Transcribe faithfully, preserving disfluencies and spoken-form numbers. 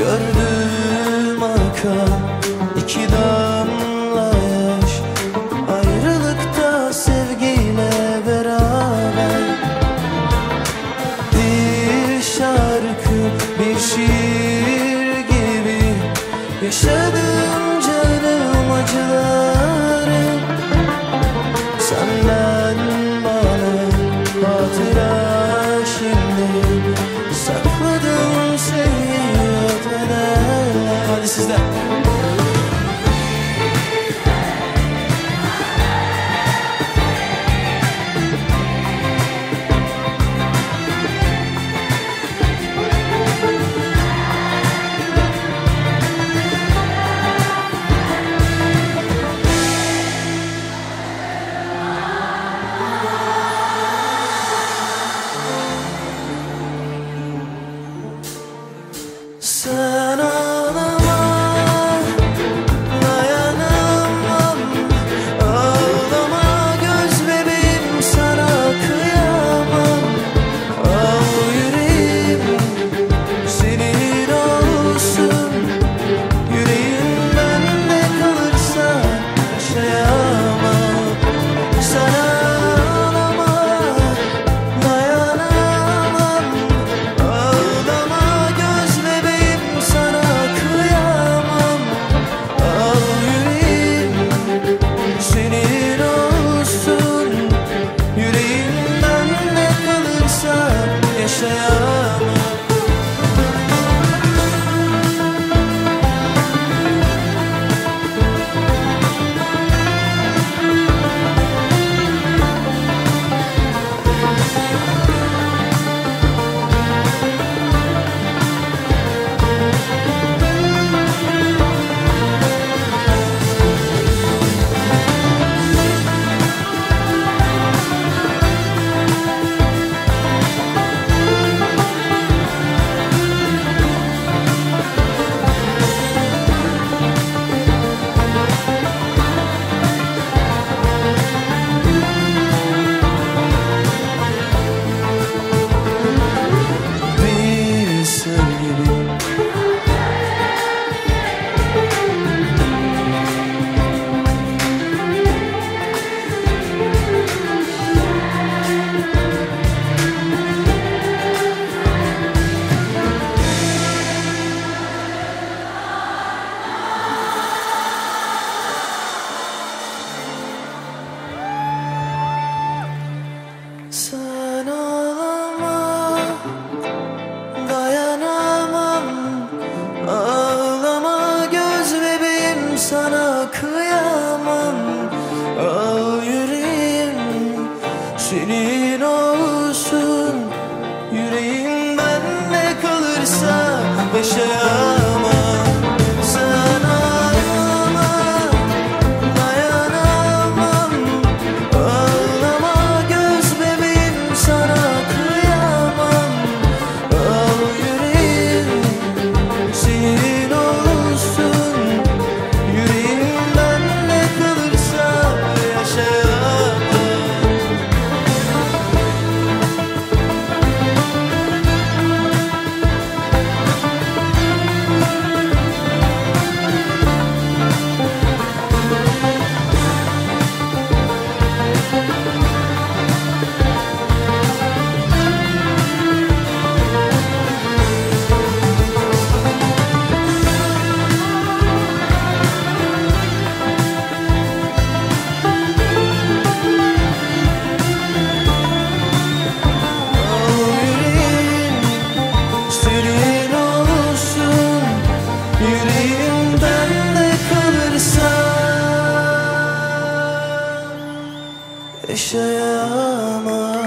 Gördüm akan iki damla yaş, ayrılıkta sevgiyle beraber. Bir şarkı, bir şiir gibi yaşadım canım acıları. Senden bana hatıra şimdi, sakladım seni ötmeden. Hadi sizden. Sen ağlama, dayanamam. Ağlama göz bebeğim, sana kıyamam. Al yüreğim senin olsun, yüreğin bende kalırsa yaşayamam. Sen ağlama, dayanamam. Ağlama göz bebeğim, sana kıyamam. Al yüreğim senin olsun, yüreğin bende kalırsa yaşayamam. Bir sevgili, sen ağlama, dayanamam. Ağlama göz bebeğim, sana kıyamam. Al yüreğim senin olsun, yüreğin bende kalırsa yaşayamam. Sen ağlama, dayanamam. Ağlama göz bebeğim, sana kıyamam. Al yüreğim senin olsun, yüreğin bende kalırsa yaşayamam. Yüreğim bende kalırsa yaşayamam.